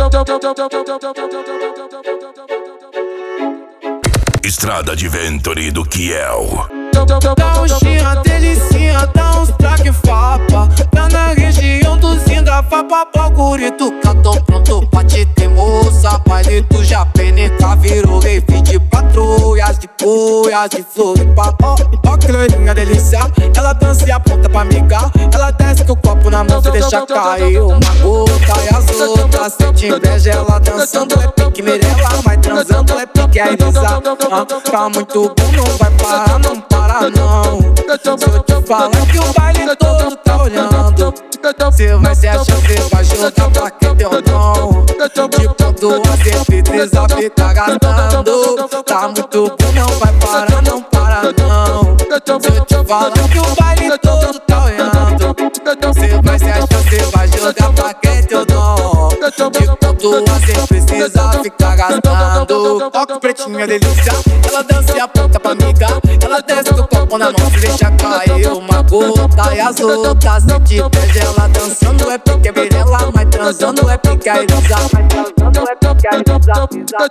Estrada de Venturi do Kiel. Dá um xinha, delicinha, dá uns traque fapa. Tá na região do Zinga, fapa, bagurito. Tô pronto pra te ter moça. Baile do Japeneca virou rave de patrulhas, de cuias, de Floripa. Ó que loirinha delícia, ela dança e aponta pra amiga. Ela desce com o copo na mão, você deixa cair uma gota. E as outras sente inveja, ela dançando é pique Mirella, vai transando é pique a Elisa. Tá muito bom, não vai parar, não para não. Se eu te falar que o baile todo tá olhando, cê vai se achar, cê vai jogar pra quem deu não. De quando a certeza fica gastando, tá muito bom, não vai parar, não para não. Se eu te falar que o baile todo tá olhando, cê vai se achar, cê vai jogar pra quem deu não. De quando a certeza fica gastando. Ó que pretinha delícia, ela dança e aponta pra amiga. Ela desce com o copo na mão, se deixa cair uma gota. E as outras sente inveja, ela dançando é pique Mirella, mas transando é pique a Elisa. Transando é pique a Elisa.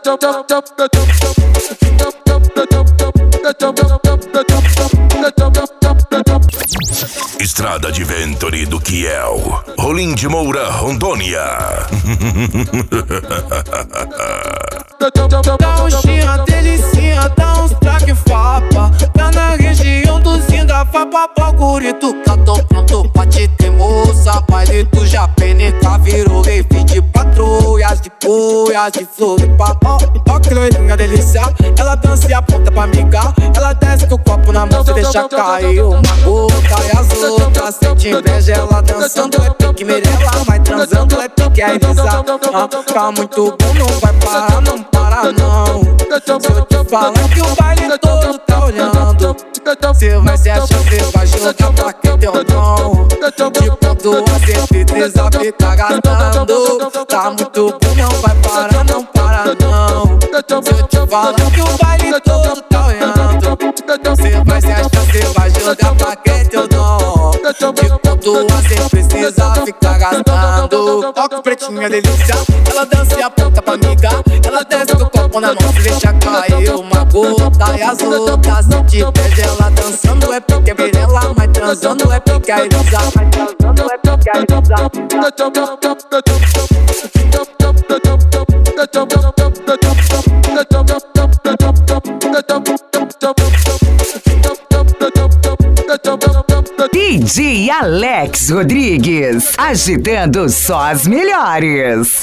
Estrada de Venturi do Kiel. Rolim de Moura, Rondônia. Dá um xinha, delicinha, dá uns traque fapa. Tá na região do Zinga, fapa, bagurito. Tô pronto pra te ter moça. Baile do Japeneca virou rave de patrulhas, de cuias, de Floripa. Ó que loirinha delícia, ela dança e aponta pra amiga. Ela desce com o copo na mão, você deixa cair uma gota. E as outras sente inveja, ela dançando é pique Mirella, mas transando é pique a Elisa. Tá muito bom, não vai parar, não para não. Se eu te falar que o baile todo tá olhando, cê vai se achar, cê vai jogar pra quem deu não. De quando a certeza fica gastando, tá muito bom, não vai parar, não para não. Se eu te falar que o baile todo tá olhando, cê vai se achar, cê vai jogar pra quem deu não. De quando a certeza fica gastando. Ó que pretinha delícia, ela dança e aponta pra amiga. Ela desce com o copo na mão, se deixa cair uma gota. E as outras sente inveja, ela dançando é pique Mirella, mas transando é pique a Elisa. Transando é pique a Elisa. DJ Alex Rodrigues, agitando só as melhores.